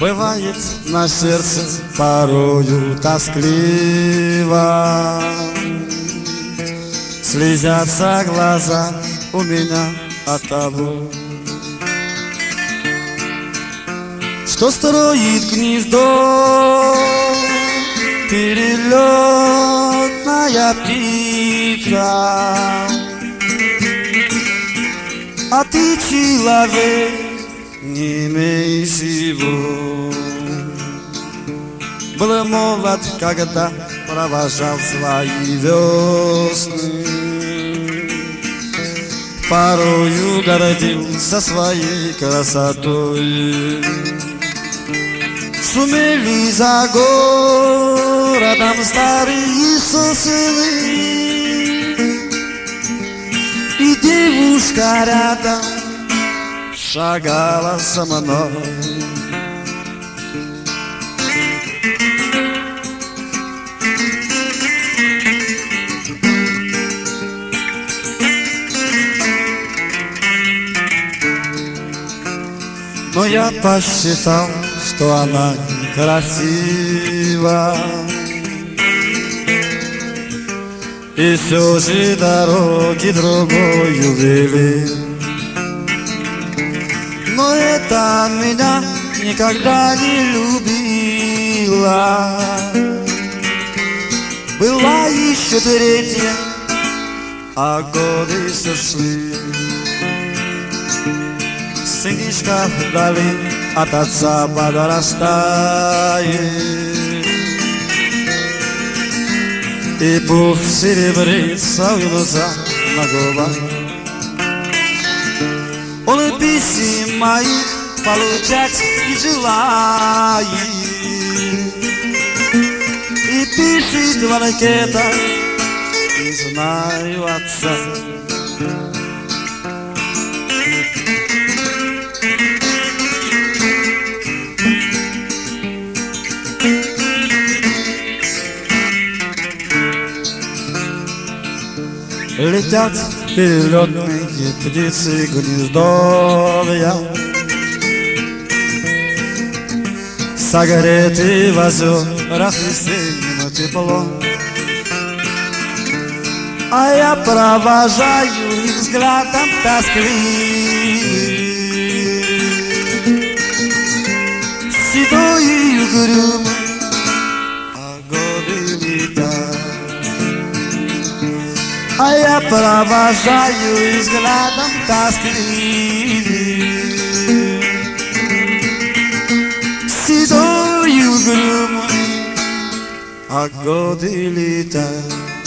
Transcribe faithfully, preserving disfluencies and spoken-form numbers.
Бывает на сердце порою тоскливо, слезятся глаза у меня от того, что строит гнездо перелетная птица. А ты, человек, не имеешь его. Был молод, когда провожал свои весны, порою гордился своей красотой. Шумели за городом старые сосны, и девушка рядом шагала со мной. Но я посчитал, что она некрасива, и все же дороги другою вели. Но это меня никогда не любила. Была еще третья, а годы все шли. Сынишка вдали от отца подрастает, и пух серебрится в глазах на губах. Он писем моих получать не желает, и пишет в анкетах: не знаю отца. Летят перелетные птицы гнездовья, согреты в озерах весенним теплом. А я провожаю их взглядом тоскливым, седой и угрюмый, а годы летят. А я провожаю их взглядом тоскливым, седой и угрюмый, а годы летят.